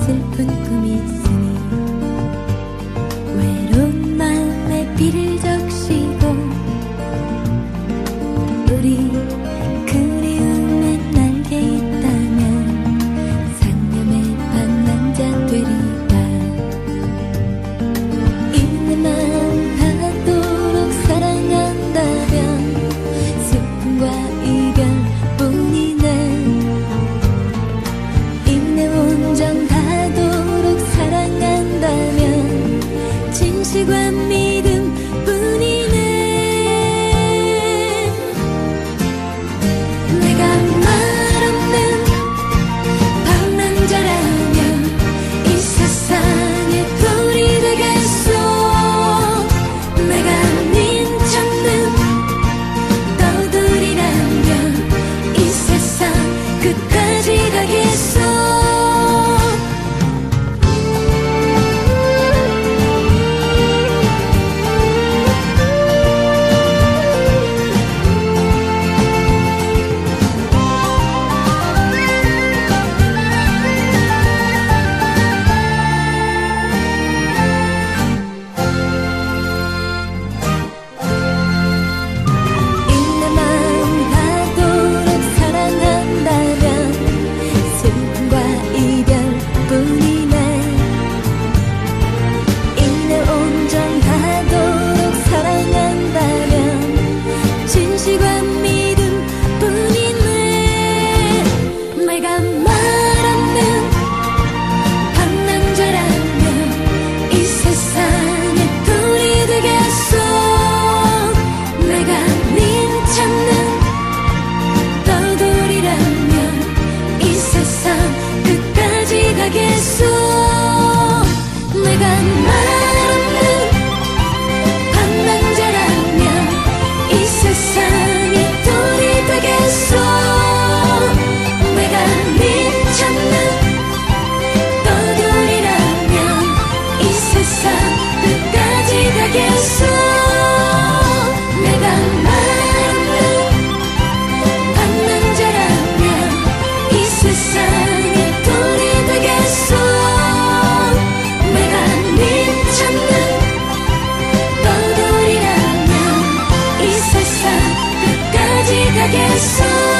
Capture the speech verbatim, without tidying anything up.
슬픈 꿈이 있으니 외로운 마음에 비를 적시고 우리 그리움에 날개 있다면 상념의 반남자 되리라. 있는 마음 닿도록 사랑한다면 슬픔과 이별뿐이네. 있는 온전 닿도록 사랑한다면 진실과 믿음뿐이네. 내가 말없는 방랑자라면 이 세상에 돌이 되겠소. 내가 닌 찾는 떠돌이라면 이 세상 끝까지 가겠소. I guess so.